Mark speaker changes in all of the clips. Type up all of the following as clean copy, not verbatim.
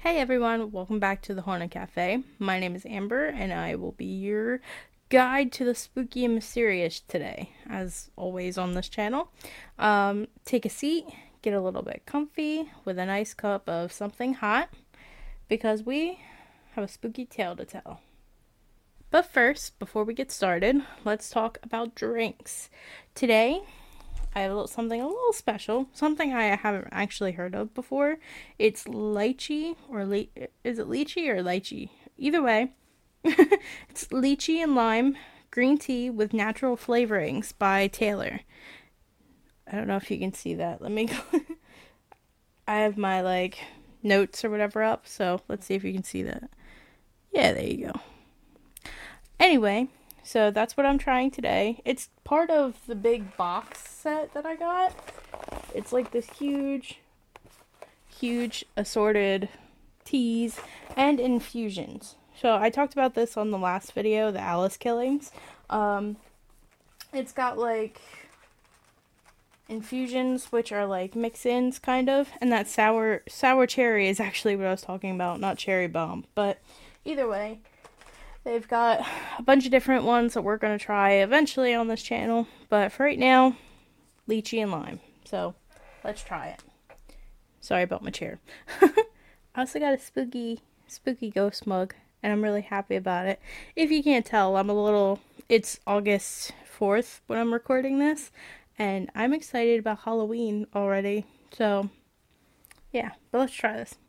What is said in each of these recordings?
Speaker 1: Hey everyone, welcome back to the Haunted Cafe. My name is Amber and I will be your guide to the spooky and mysterious today, as always on this channel. Take a seat, get a little bit comfy with a nice cup of something hot because we have a spooky tale to tell. But first, before we get started, let's talk about drinks. Today, I have something a little special, something I haven't actually heard of before. It's lychee, is it lychee or lychee? Either way, it's lychee and lime green tea with natural flavorings by Taylor. I don't know if you can see that. Let me go. I have my notes or whatever up, so let's see if you can see that. Yeah, there you go. Anyway, so that's what I'm trying today. It's part of the big box set that I got. It's like this huge assorted teas and infusions. So I talked about this on the last video, the Alice killings. It's got like infusions, which are like mix-ins kind of, and that sour cherry is actually what I was talking about, not cherry bomb. But either way, they've got a bunch of different ones that we're going to try eventually on this channel. But for right now, lychee and lime. So, let's try it. Sorry about my chair. I also got a spooky ghost mug, and I'm really happy about it. If you can't tell, it's August 4th when I'm recording this, and I'm excited about Halloween already. So, yeah, but let's try this.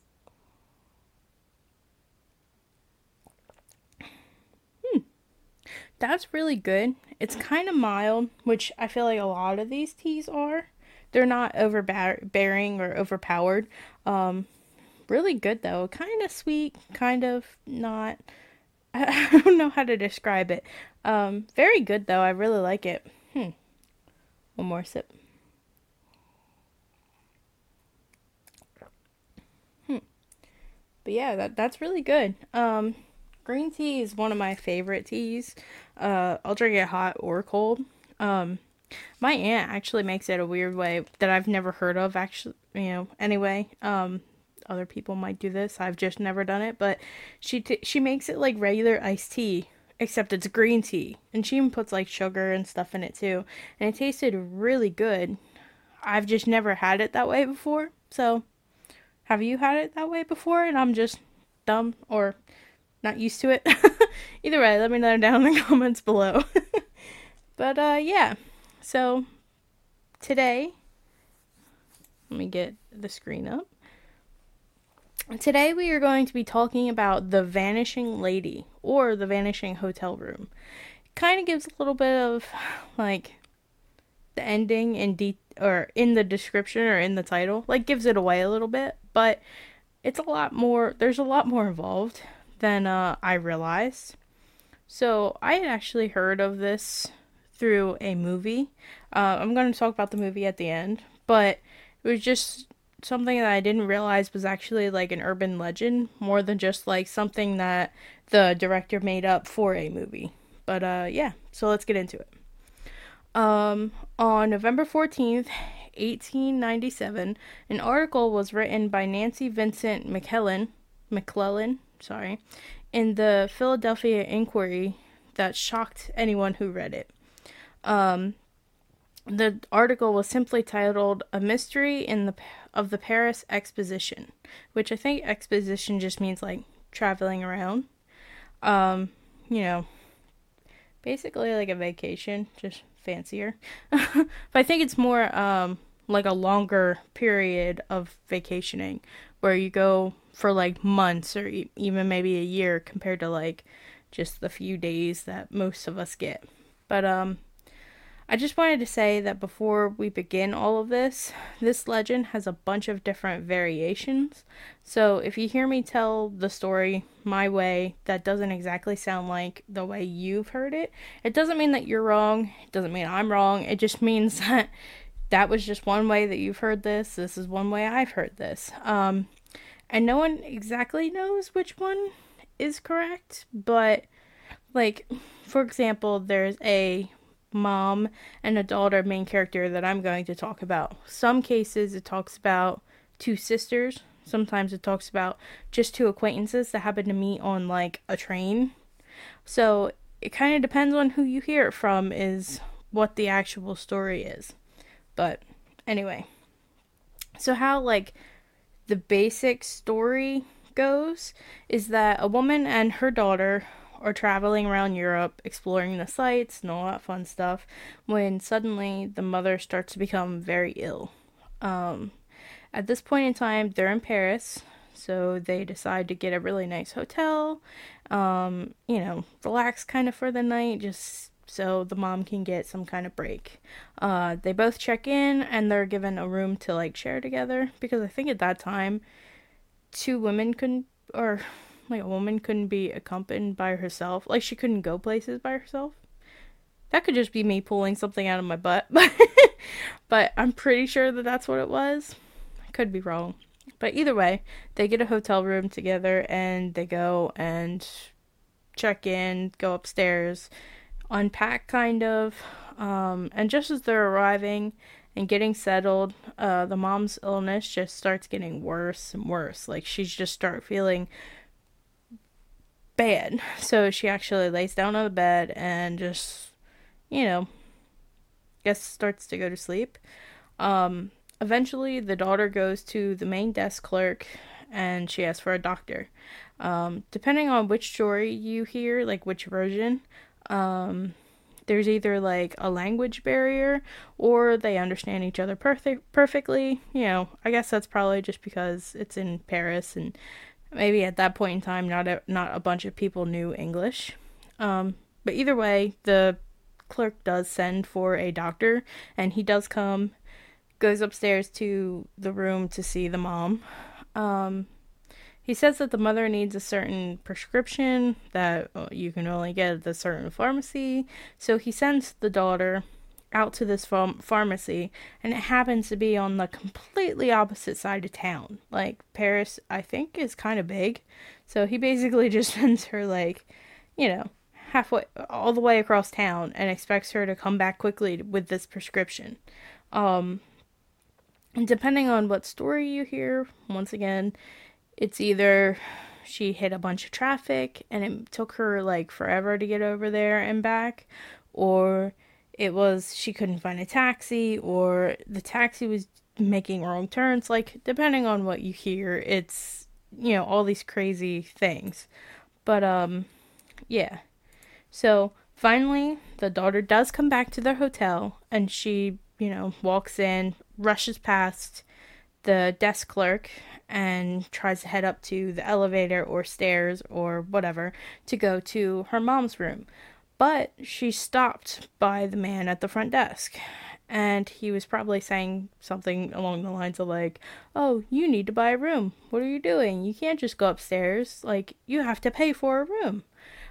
Speaker 1: That's really good. It's kind of mild, which I feel like a lot of these teas are. They're not overbearing or overpowered. Really good though. Kind of sweet, kind of not. I don't know how to describe it. Very good though. I really like it. One more sip. But yeah, that's really good. Green tea is one of my favorite teas. I'll drink it hot or cold. My aunt actually makes it a weird way that I've never heard of, actually, anyway. Other people might do this. I've just never done it, but she makes it like regular iced tea, except it's green tea. And she even puts like sugar and stuff in it too. And it tasted really good. I've just never had it that way before. So, have you had it that way before and I'm just dumb or not used to it? Either way, let me know down in the comments below. But yeah, so today, let me get the screen up. Today we are going to be talking about The Vanishing Lady, or The Vanishing Hotel Room. Kind of gives a little bit of like the ending or in the description or in the title, like gives it away a little bit, but it's a lot more. There's a lot more involved than I realized. So I had actually heard of this through a movie. I'm going to talk about the movie at the end, but it was just something that I didn't realize was actually like an urban legend more than just like something that the director made up for a movie. But yeah, so let's get into it. On November 14th, 1897, an article was written by Nancy Vincent McClellan, in the Philadelphia Inquiry that shocked anyone who read it. The article was simply titled "A Mystery of the Paris Exposition," which I think exposition just means like traveling around. You know, basically like a vacation, just fancier. But I think it's more like a longer period of vacationing where you go for like months or even maybe a year compared to like just the few days that most of us get. But I just wanted to say that before we begin all of this legend has a bunch of different variations. So if you hear me tell the story my way, that doesn't exactly sound like the way you've heard it. It doesn't mean that you're wrong. It doesn't mean I'm wrong. It just means that was just one way that you've heard this. This is one way I've heard this. And no one exactly knows which one is correct, but like, for example, there's a mom and a daughter main character that I'm going to talk about. Some cases it talks about two sisters, Sometimes it talks about just two acquaintances that happen to meet on like a train. So it kind of depends on who you hear it from, is what the actual story is. But anyway, so how like the basic story goes is that a woman and her daughter are traveling around Europe, exploring the sights and all that fun stuff, when suddenly the mother starts to become very ill. Um, at this point in time, they're in Paris, so they decide to get a really nice hotel, relax kind of for the night, just so the mom can get some kind of break. They both check in and they're given a room to like share together, because I think at that time two women couldn't, or like a woman couldn't be accompanied by herself. Like she couldn't go places by herself. That could just be me pulling something out of my butt, but I'm pretty sure that that's what it was. I could be wrong. But either way, they get a hotel room together and they go and check in, go upstairs, unpack kind of. And just as they're arriving and getting settled, the mom's illness just starts getting worse and worse. Like she's just start feeling bad. So she actually lays down on the bed and just, you know, guess starts to go to sleep. Eventually, the daughter goes to the main desk clerk and she asks for a doctor. Depending on which story you hear, like which version, there's either like a language barrier or they understand each other perfectly. I guess that's probably just because it's in Paris and maybe at that point in time not a bunch of people knew English. But either way, the clerk does send for a doctor and he does come, goes upstairs to the room to see the mom. He says that the mother needs a certain prescription that you can only get at a certain pharmacy. So he sends the daughter out to this pharmacy, and it happens to be on the completely opposite side of town. Like, Paris, I think, is kind of big. So he basically just sends her, like, halfway, all the way across town and expects her to come back quickly with this prescription. And depending on what story you hear, once again, it's either she hit a bunch of traffic and it took her like forever to get over there and back, or it was she couldn't find a taxi, or the taxi was making wrong turns. Like, depending on what you hear, it's, all these crazy things. But, yeah. So, finally, the daughter does come back to their hotel, and she, walks in, rushes past the desk clerk, and tries to head up to the elevator or stairs or whatever to go to her mom's room. But she's stopped by the man at the front desk. And he was probably saying something along the lines of like, "Oh, you need to buy a room. What are you doing? You can't just go upstairs. Like, you have to pay for a room."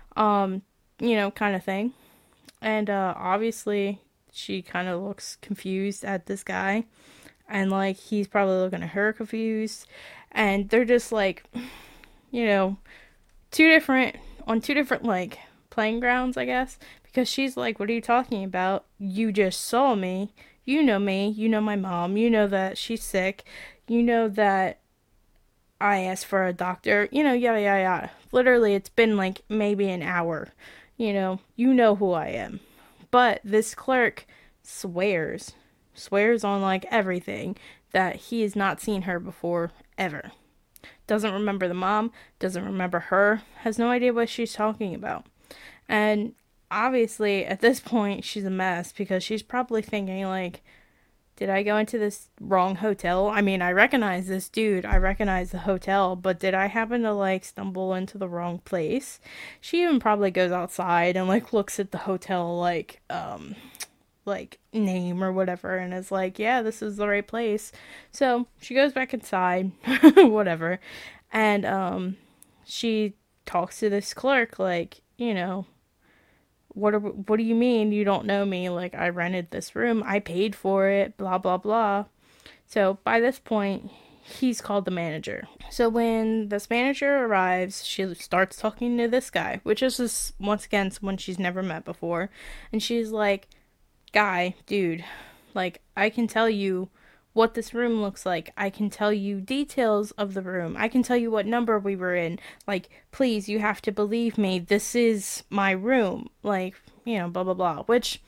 Speaker 1: Kind of thing. And obviously she kind of looks confused at this guy. And like he's probably looking at her confused. And they're just like, two different like playing grounds, I guess. Because she's like, "What are you talking about? You just saw me. You know me. You know my mom. You know that she's sick. You know that I asked for a doctor. Yada, yada, yada." Literally, it's been like maybe an hour. You know who I am. But this clerk swears on like everything that he has not seen her before ever. Doesn't remember the mom, doesn't remember her, has no idea what she's talking about. And obviously at this point she's a mess, because she's probably thinking like, did I go into this wrong hotel? I mean, I recognize this dude, I recognize the hotel, but did I happen to like stumble into the wrong place? She even probably goes outside and like looks at the hotel like name or whatever and is like, "Yeah, this is the right place." So she goes back inside, whatever, and she talks to this clerk like, what do you mean you don't know me? Like, I rented this room, I paid for it, blah blah blah. So by this point he's called the manager. So when this manager arrives, she starts talking to this guy, which is just, once again, someone she's never met before, and she's like, "Guy, dude, like, I can tell you what this room looks like. I can tell you details of the room. I can tell you what number we were in. Like, please, you have to believe me. This is my room. Like, blah, blah, blah. Which,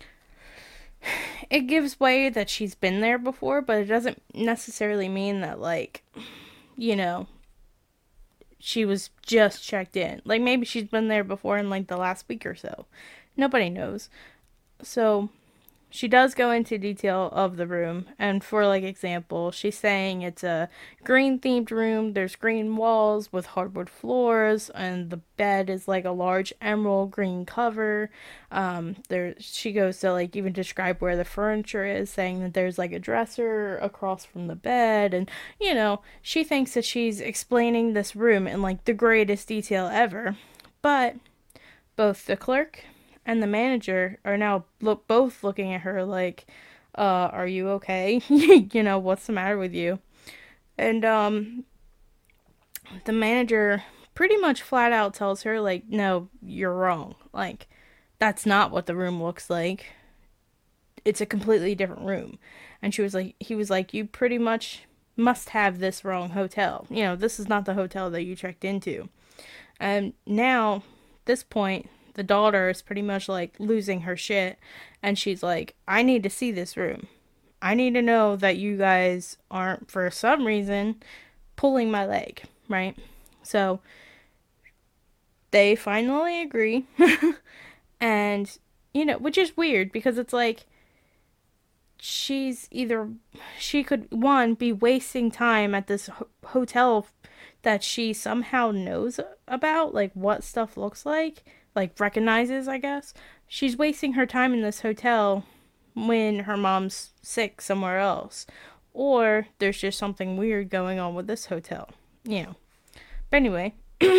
Speaker 1: it gives way that she's been there before, but it doesn't necessarily mean that, like, you know, she was just checked in. Like, maybe she's been there before in, like, the last week or so. Nobody knows. So, she does go into detail of the room, and for like example, she's saying it's a green themed room. There's green walls with hardwood floors, and the bed is like a large emerald green cover. There she goes to like even describe where the furniture is, saying that there's like a dresser across from the bed, and she thinks that she's explaining this room in like the greatest detail ever, but both the clerk and the manager are now both looking at her like, are you okay? What's the matter with you? And the manager pretty much flat out tells her like, no, you're wrong. Like, that's not what the room looks like. It's a completely different room. And he was like, you pretty much must have this wrong hotel. This is not the hotel that you checked into. And now, this point, the daughter is pretty much like losing her shit, and she's like, I need to see this room. I need to know that you guys aren't, for some reason, pulling my leg, right? So they finally agree. And, which is weird because it's like, she could, one, be wasting time at this hotel that she somehow knows about, like what stuff looks like recognizes, I guess. She's wasting her time in this hotel when her mom's sick somewhere else. Or there's just something weird going on with this hotel. But anyway,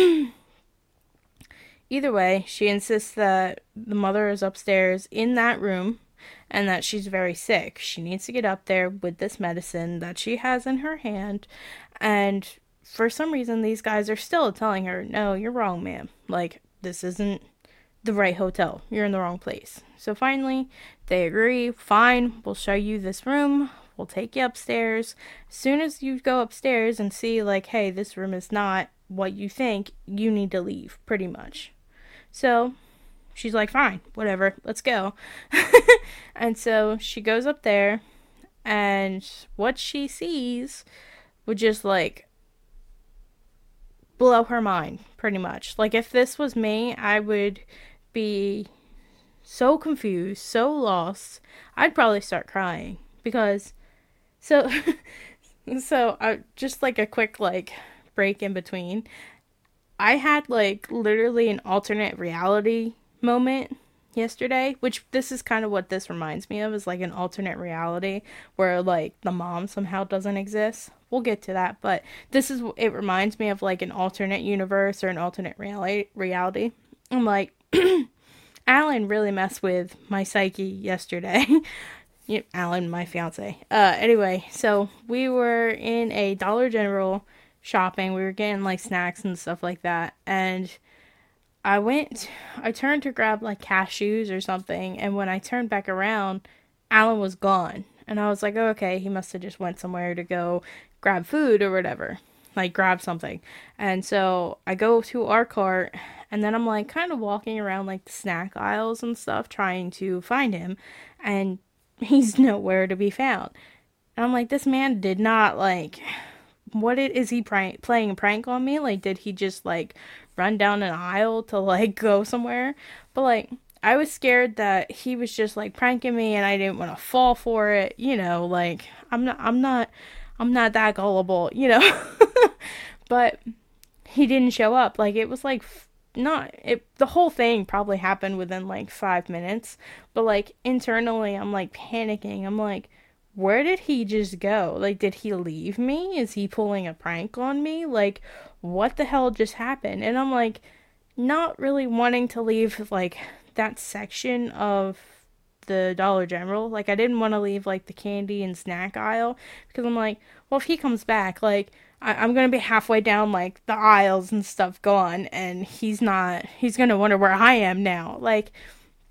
Speaker 1: either way, she insists that the mother is upstairs in that room and that she's very sick. She needs to get up there with this medicine that she has in her hand. And for some reason, these guys are still telling her, no, you're wrong, ma'am. Like, this isn't the right hotel. You're in the wrong place. So finally, they agree. Fine, we'll show you this room. We'll take you upstairs. As soon as you go upstairs and see, like, hey, this room is not what you think, you need to leave, pretty much. So she's like, fine, whatever, let's go. And so she goes up there, and what she sees would just, like, blow her mind, pretty much. Like, if this was me, I would be so confused, so lost. I'd probably start crying because so just like a quick like break in between. I had like literally an alternate reality moment yesterday, which this is kind of what this reminds me of, is like an alternate reality where like the mom somehow doesn't exist. We'll get to that, but it reminds me of like an alternate universe or an alternate reality. I'm like, Alan really messed with my psyche yesterday. Alan, my fiance. Anyway, so we were in a Dollar General shopping. We were getting like snacks and stuff like that, and I turned to grab like cashews or something, and when I turned back around, Alan was gone. And I was like, oh, okay, he must have just went somewhere to go grab food or whatever. Like, grab something. And so I go to our cart, and then I'm like kind of walking around like the snack aisles and stuff trying to find him, and he's nowhere to be found. And I'm like, this man did not like, is he playing a prank on me? Like, did he just like run down an aisle to like go somewhere? But like, I was scared that he was just like pranking me and I didn't want to fall for it, like I'm not that gullible, But he didn't show up. Like, it was like the whole thing probably happened within like 5 minutes, but like internally I'm like panicking. I'm like, where did he just go? Like, did he leave me? Is he pulling a prank on me? Like, what the hell just happened? And I'm like, not really wanting to leave like that section of the Dollar General. Like, I didn't want to leave like the candy and snack aisle because I'm like, well, if he comes back, like I'm gonna be halfway down like the aisles and stuff gone, and he's gonna wonder where I am now. Like,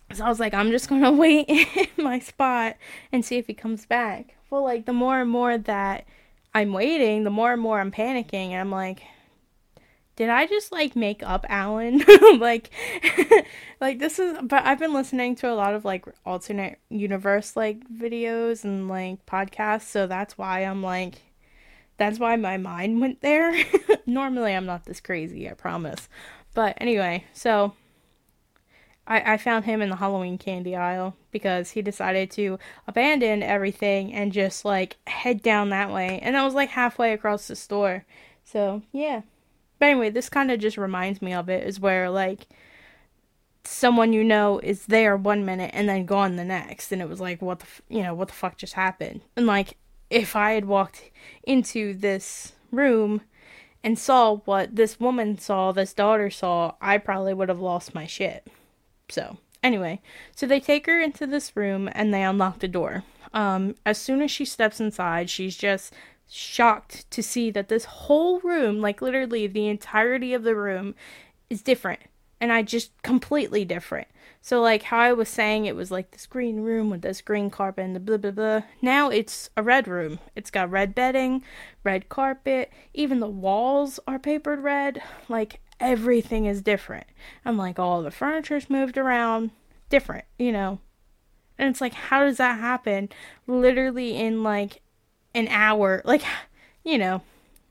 Speaker 1: So I was like, I'm just gonna wait in my spot and see if he comes back. Well, like, the more and more that I'm waiting, the more and more I'm panicking. And I'm like, did I just like make up Alan? like, like this is. But I've been listening to a lot of like alternate universe like videos and like podcasts, so that's why I'm like, that's why my mind went there. Normally, I'm not this crazy, I promise. But anyway, so I found him in the Halloween candy aisle because he decided to abandon everything and just like head down that way. And I was like halfway across the store. So, yeah. But anyway, this kind of just reminds me of it, is where like someone you know is there 1 minute and then gone the next. And it was like, what the fuck just happened? And like, if I had walked into this room and saw what this woman saw, this daughter saw, I probably would have lost my shit. So, anyway, so they take her into this room and they unlock the door. As soon as she steps inside, she's just shocked to see that this whole room, like literally the entirety of the room, is different. And I just completely different. So, like how I was saying, it was like this green room with this green carpet and the blah blah blah. Now it's a red room. It's got red bedding, red carpet. Even the walls are papered red. Like everything is different. I'm like, all the furniture's moved around, different, you know. And it's like, how does that happen? Literally in like an hour. Like, you know,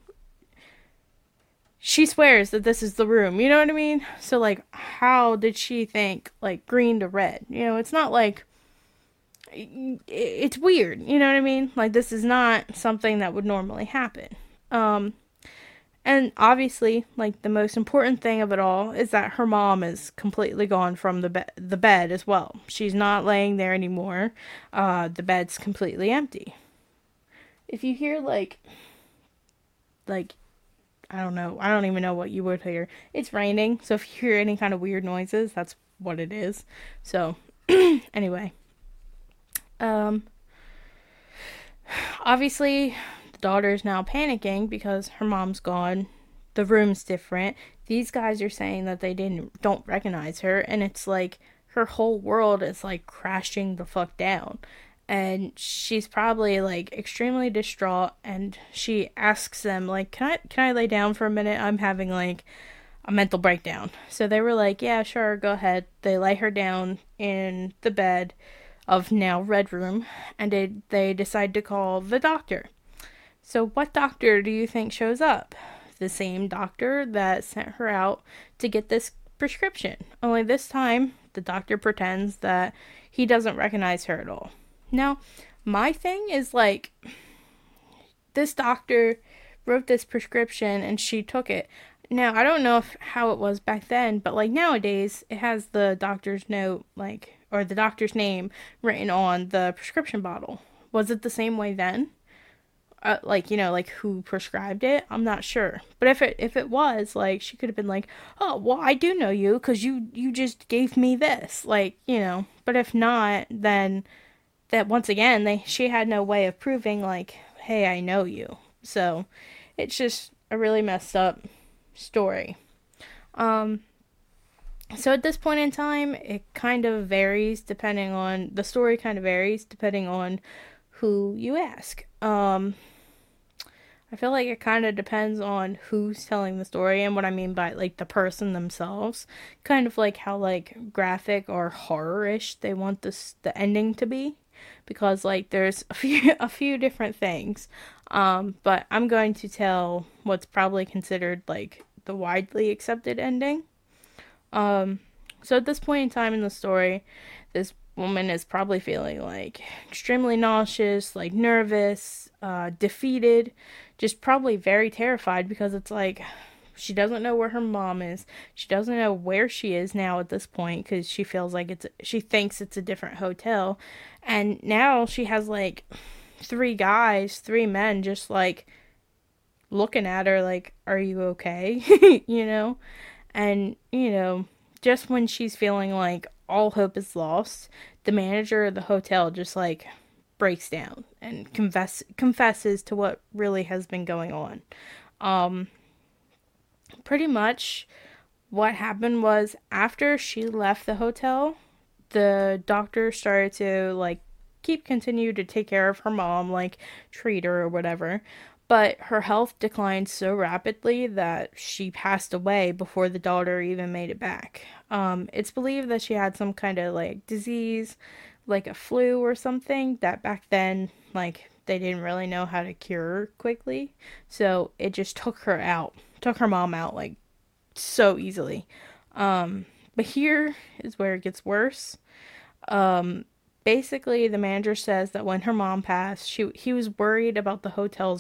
Speaker 1: she swears that this is the room, you know what I mean? So like, how did she think like green to red? You know, it's not like, it's weird, you know what I mean? Like, this is not something that would normally happen. Um and obviously, like the most important thing of it all is that her mom is completely gone from the bed as well. She's not laying there anymore. The bed's completely empty. If you hear like I don't know. I don't even know what you would hear. It's raining, so if you hear any kind of weird noises, that's what it is. So, anyway, um, obviously, the daughter is now panicking because her mom's gone. The room's different. These guys are saying that they don't recognize her, and it's like her whole world is like crashing the fuck down. And she's probably like extremely distraught, and she asks them like, can I lay down for a minute? I'm having like a mental breakdown. So they were like, yeah, sure, go ahead. They lay her down in the bed of now red room, and they decide to call the doctor. So what doctor do you think shows up? The same doctor that sent her out to get this prescription. Only this time the doctor pretends that he doesn't recognize her at all. Now, my thing is like, this doctor wrote this prescription and she took it. Now, I don't know how it was back then, but like nowadays, it has the doctor's note, like, or the doctor's name written on the prescription bottle. Was it the same way then? Like, you know, like who prescribed it? I'm not sure. But if it was, like, she could have been like, oh, well, I do know you because you just gave me this, like, you know. But if not, then that once again she had no way of proving like, hey, I know you. So it's just a really messed up story. um so at this point in time, it kind of varies depending on the story, kind of varies depending on who you ask. I feel like it kind of depends on who's telling the story, and what I mean by like the person themselves, kind of like how like graphic or horror-ish they want the ending to be, because like there's a few different things. But I'm going to tell what's probably considered like the widely accepted ending. So at this point in time in the story, this woman is probably feeling like extremely nauseous, like nervous, defeated, just probably very terrified, because it's like she doesn't know where her mom is. She doesn't know where she is now at this point, because she feels like she thinks it's a different hotel. And now she has like three men just like looking at her like, are you okay? You know? And, you know, just when she's feeling like all hope is lost, the manager of the hotel just like breaks down and confesses to what really has been going on. Um, Pretty much what happened was, after she left the hotel, the doctor started to like continue to take care of her mom, like treat her or whatever. But her health declined so rapidly that she passed away before the daughter even made it back. It's believed that she had some kind of like disease, like a flu or something, that back then, like, they didn't really know how to cure quickly. So it just took her mom out, like, so easily. But here is where it gets worse. Um, Basically, the manager says that when her mom passed, he was worried about the hotel's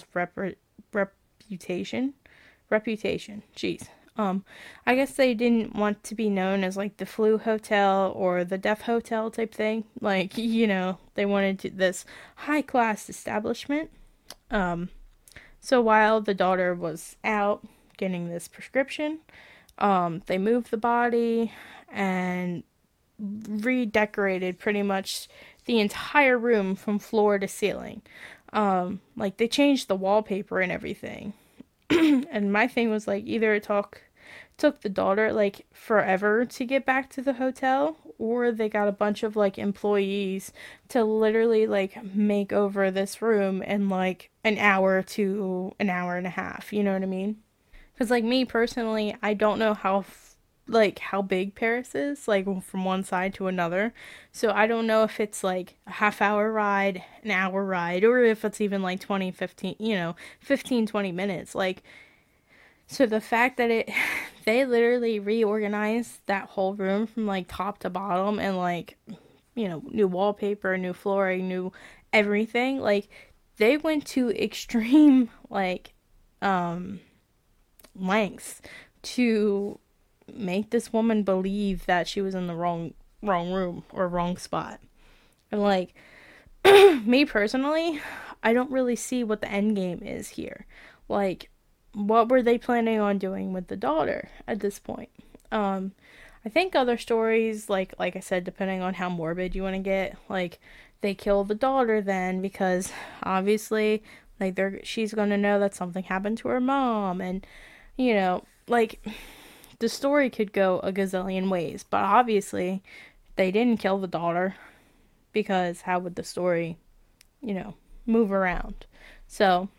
Speaker 1: reputation. Reputation. Jeez. I guess they didn't want to be known as like the flu hotel or the death hotel type thing. Like, they wanted this high class establishment. Um, so while the daughter was out getting this prescription, they moved the body and redecorated pretty much the entire room from floor to ceiling. Like they changed the wallpaper and everything. And my thing was like either it took the daughter like forever to get back to the hotel, or they got a bunch of like employees to literally like make over this room in like an hour to an hour and a half. You know what I mean? Because like me personally, I don't know like how big Paris is, like from one side to another. So I don't know if it's like a half-hour ride, an hour ride, or if it's even like 20, 15, 15, 20 minutes. Like, so the fact that they literally reorganized that whole room from like top to bottom and like, new wallpaper, new flooring, new everything. Like, they went to extreme, like, um, lengths to make this woman believe that she was in the wrong room or wrong spot. And like me personally, I don't really see what the end game is here. Like, what were they planning on doing with the daughter at this point? Um I think other stories, like I said, depending on how morbid you want to get, like they kill the daughter then because obviously like she's going to know that something happened to her mom, and like the story could go a gazillion ways, but obviously they didn't kill the daughter because how would the story, you know, move around? So,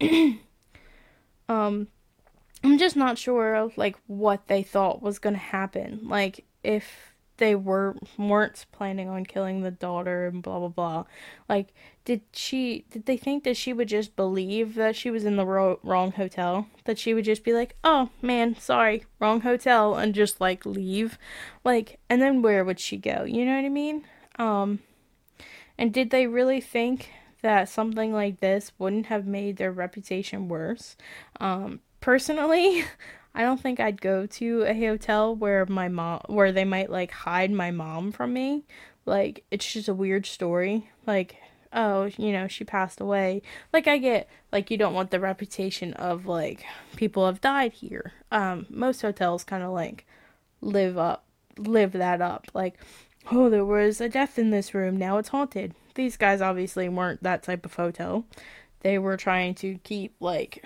Speaker 1: um, I'm just not sure like what they thought was gonna happen. Like if they weren't planning on killing the daughter and blah blah blah. Like did they think that she would just believe that she was in the wrong hotel? That she would just be like, "Oh, man, sorry, wrong hotel," and just like leave? Like, and then where would she go? You know what I mean? Um and did they really think that something like this wouldn't have made their reputation worse? Personally, I don't think I'd go to a hotel where they might like hide my mom from me. Like, it's just a weird story. Like, oh, she passed away. Like, I get, like, you don't want the reputation of, like, people have died here. Most hotels kind of, like, live up, live that up. Like, oh, there was a death in this room, now it's haunted. These guys obviously weren't that type of hotel. They were trying to keep, like,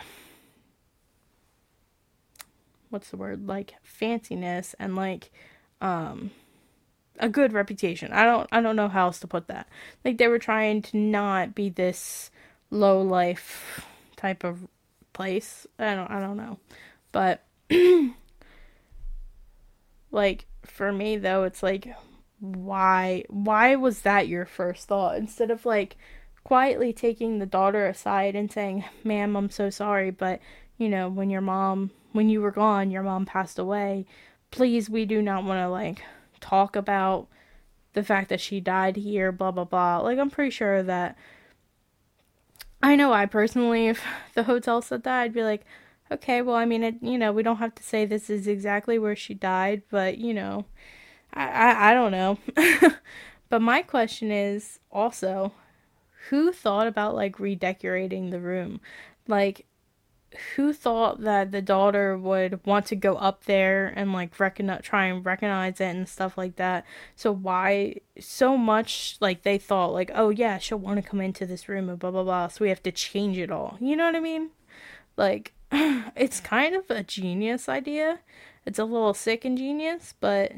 Speaker 1: what's the word? Like, fanciness and, like, um, a good reputation. I don't know how else to put that. Like, they were trying to not be this low life type of place. I don't know. But like for me though, it's like why was that your first thought instead of like quietly taking the daughter aside and saying, "Ma'am, I'm so sorry, but when you were gone, your mom passed away. Please, we do not want to like talk about the fact that she died here, blah blah blah." Like, I'm pretty sure that I know I personally, if the hotel said that, I'd be like, okay, well, I mean, we don't have to say this is exactly where she died, but I don't know. But my question is also, who thought about like redecorating the room? Like, who thought that the daughter would want to go up there and like try and recognize it and stuff like that? So why so much like they thought like, oh yeah, she'll want to come into this room and blah blah blah, so we have to change it all. You know what I mean? Like, it's kind of a genius idea. It's a little sick and genius, but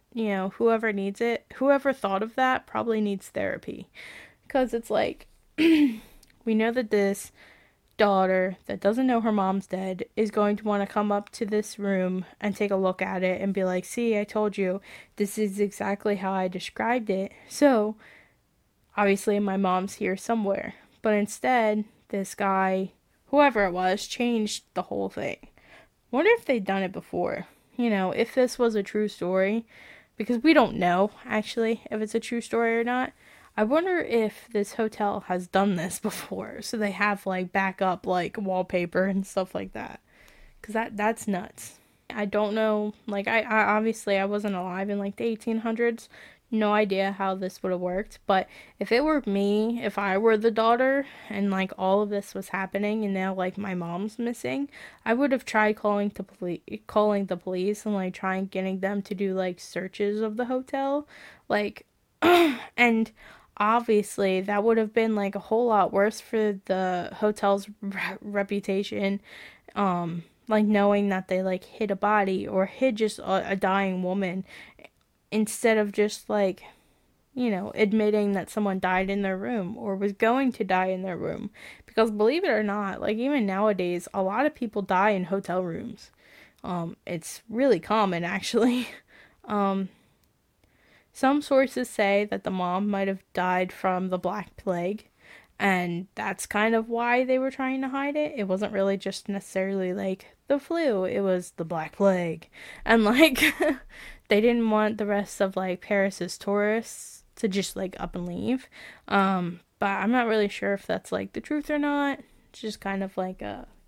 Speaker 1: whoever needs it, whoever thought of that probably needs therapy. Because it's like, we know that this daughter that doesn't know her mom's dead is going to want to come up to this room and take a look at it and be like, see, I told you, this is exactly how I described it. So, obviously, my mom's here somewhere. But instead, this guy, whoever it was, changed the whole thing. Wonder if they'd done it before. If this was a true story, because we don't know actually if it's a true story or not. I wonder if this hotel has done this before, so they have like backup like wallpaper and stuff like that. Cause that's nuts. I don't know. Like I obviously I wasn't alive in like the 1800s. No idea how this would have worked. But if it were me, if I were the daughter, and like all of this was happening, and now like my mom's missing, I would have tried calling the police and like trying getting them to do like searches of the hotel, like, and obviously that would have been like a whole lot worse for the hotel's reputation, like knowing that they like hid a body or hid just a dying woman instead of just like admitting that someone died in their room or was going to die in their room. Because believe it or not, like even nowadays a lot of people die in hotel rooms. It's really common actually. um some sources say that the mom might have died from the Black Plague, and that's kind of why they were trying to hide it. It wasn't really just necessarily like the flu, it was the Black Plague. And like they didn't want the rest of like Paris's tourists to just like up and leave. But I'm not really sure if that's like the truth or not. It's just kind of like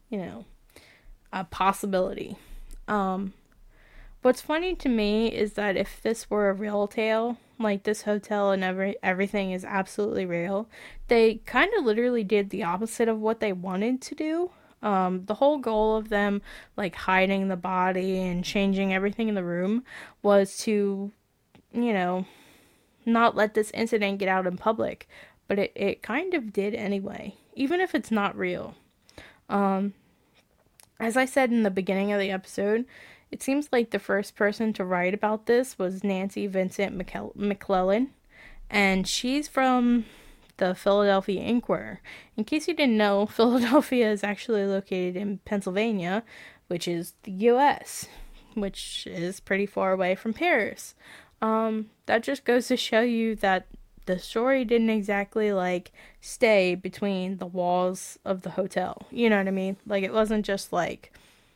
Speaker 1: a possibility. Um What's funny to me is that if this were a real tale, like this hotel and everything is absolutely real, they kind of literally did the opposite of what they wanted to do. The whole goal of them like hiding the body and changing everything in the room was to, you know, not let this incident get out in public. But it kind of did anyway, even if it's not real. Um, as I said in the beginning of the episode, it seems like the first person to write about this was Nancy Vincent McClellan, and she's from the Philadelphia Inquirer. In case you didn't know, Philadelphia is actually located in Pennsylvania, which is the US, which is pretty far away from Paris. That just goes to show you that the story didn't exactly like stay between the walls of the hotel. You know what I mean? Like it wasn't just like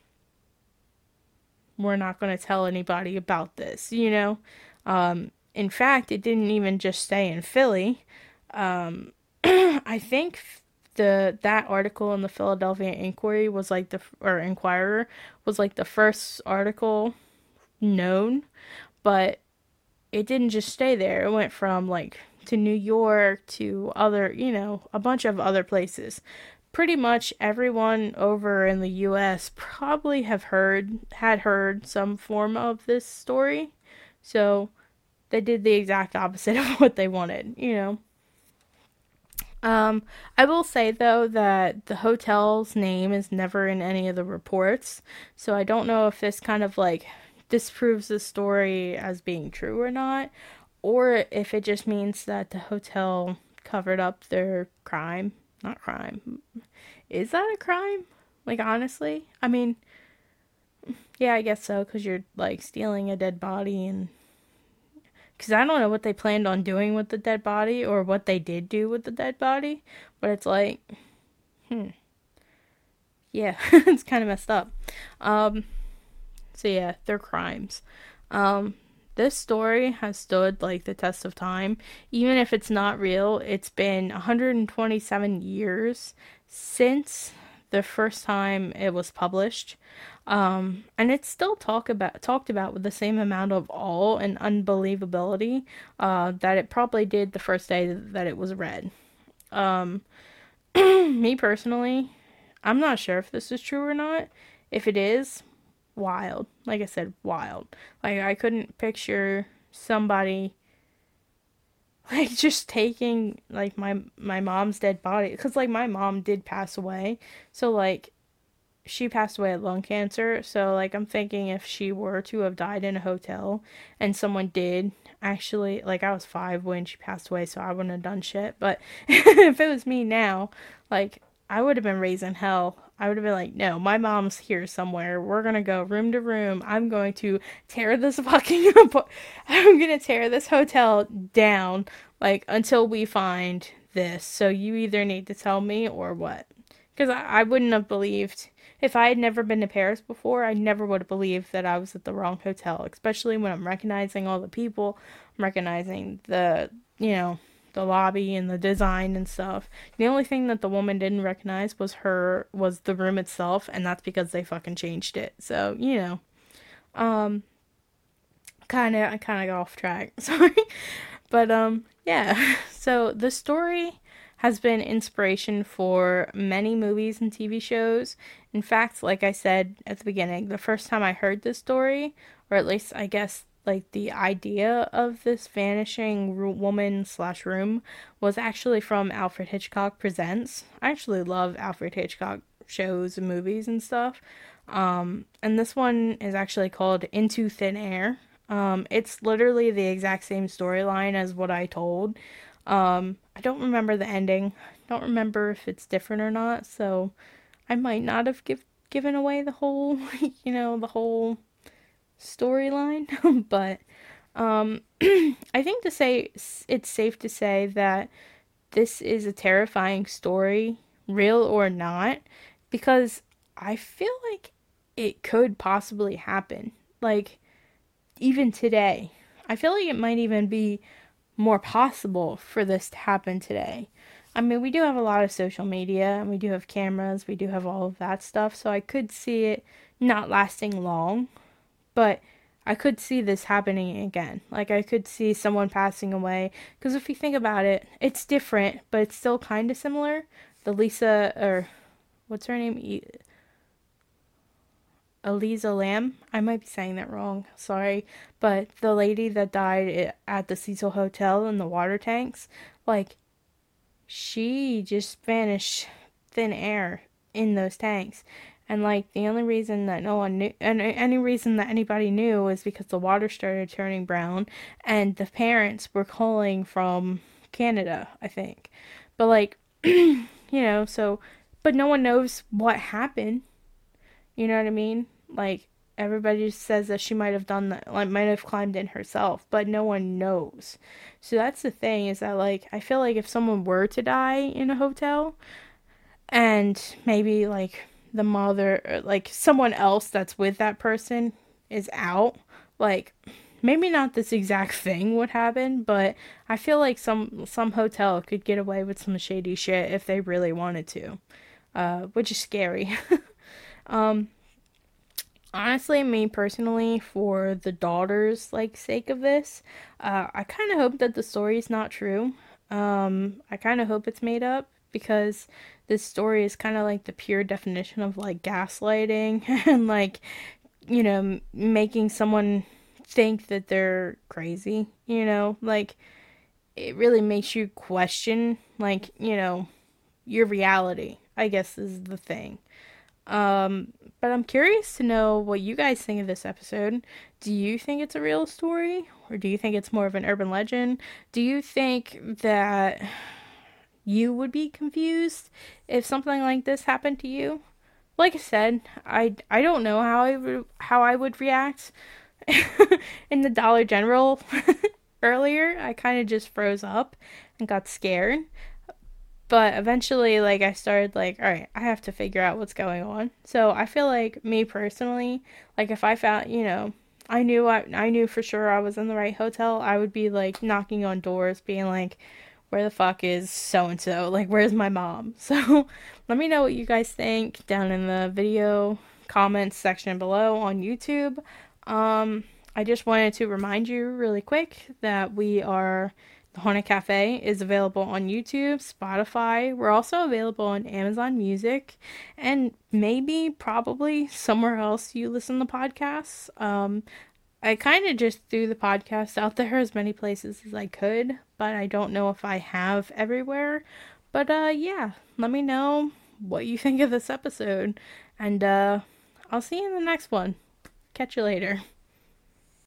Speaker 1: we're not going to tell anybody about this. In fact, it didn't even just stay in Philly. I think the that article in the Philadelphia Inquiry was like or Inquirer was like the first article known, but it didn't just stay there. It went from like to New York to other, a bunch of other places. Pretty much everyone over in the US probably had heard some form of this story. So they did the exact opposite of what they wanted. I will say though that the hotel's name is never in any of the reports, so I don't know if this kind of like disproves the story as being true or not, or if it just means that the hotel covered up their crime. Not crime. Is that a crime? Like honestly, I mean, yeah, I guess so, because you're like stealing a dead body and because I don't know what they planned on doing with the dead body or what they did do with the dead body, but it's like, hmm, yeah, it's kind of messed up. Um, so yeah, they're crimes. Um, this story has stood like the test of time. Even if it's not real, it's been 127 years since the first time it was published. And it's still talked about with the same amount of awe and unbelievability that it probably did the first day that it was read. Um, Me personally, I'm not sure if this is true or not. If it is, wild. Like I said, wild. Like I couldn't picture somebody like just taking like my mom's dead body, because like my mom did pass away. So like she passed away of lung cancer. So, like, I'm thinking if she were to have died in a hotel and someone did actually, like, I was 5 when she passed away, so I wouldn't have done shit. But if it was me now, like, I would have been raising hell. I would have been like, no, my mom's here somewhere. We're gonna go room to room. I'm going to tear this fucking, I'm gonna tear this hotel down, like, until we find this. So you either need to tell me or what. Because I wouldn't have believed, if I had never been to Paris before, I never would have believed that I was at the wrong hotel, especially when I'm recognizing all the people, I'm recognizing the lobby and the design and stuff. The only thing that the woman didn't recognize was the room itself, and that's because they fucking changed it. So, um I kind of got off track. Sorry. But yeah. So the story has been inspiration for many movies and TV shows. In fact, like I said at the beginning, the first time I heard this story, or at least I guess like the idea of this vanishing woman slash room, was actually from Alfred Hitchcock Presents. I actually love Alfred Hitchcock shows and movies and stuff. And this one is actually called Into Thin Air. It's literally the exact same storyline as what I told. I don't remember the ending. Don't remember if it's different or not, so I might not have given away the whole, the whole storyline. But I think to say it's safe to say that this is a terrifying story, real or not, because I feel like it could possibly happen. Like, even today. I feel like it might even be more possible for this to happen today. I mean, we do have a lot of social media and we do have cameras, we do have all of that stuff, so I could see it not lasting long, but I could see this happening again. Like, I could see someone passing away. Because if you think about it, it's different, but it's still kind of similar. The Lisa, or what's her name? Elisa Lam. I might be saying that wrong. Sorry. But the lady that died at the Cecil Hotel in the water tanks, like, she just vanished thin air in those tanks. And, like, the only reason that no one knew, and any reason that anybody knew, was because the water started turning brown and the parents were calling from Canada, I think. But, like, so, but no one knows what happened. You know what I mean? Like, everybody just says that she might have done that, like, might have climbed in herself, but no one knows. So that's the thing, is that, like, I feel like if someone were to die in a hotel, and maybe, like, the mother, or, like, someone else that's with that person is out, like, maybe not this exact thing would happen, but I feel like some hotel could get away with some shady shit if they really wanted to, which is scary. um, Honestly, me personally, for the daughter's like sake of this, I kind of hope that the story is not true. I kind of hope it's made up, because this story is kind of like the pure definition of like gaslighting and like, making someone think that they're crazy. Like, it really makes you question, like, your reality, I guess, is the thing. But I'm curious to know what you guys think of this episode. Do you think it's a real story? Or do you think it's more of an urban legend? Do you think that you would be confused if something like this happened to you? Like I said, I don't know how I would react in the Dollar General earlier. I kind of just froze up and got scared. But eventually, like, I started, like, all right, I have to figure out what's going on. So I feel like, me personally, like, if I found, I knew for sure I was in the right hotel, I would be, like, knocking on doors, being like, where the fuck is so and so? Like, where's my mom? So let me know what you guys think down in the video comments section below on YouTube. I just wanted to remind you really quick that the Haunted Cafe is available on YouTube, Spotify. We're also available on Amazon Music, and maybe, probably, somewhere else you listen to podcasts. I kind of just threw the podcast out there as many places as I could, but I don't know if I have everywhere. But yeah, let me know what you think of this episode. And I'll see you in the next one. Catch you later.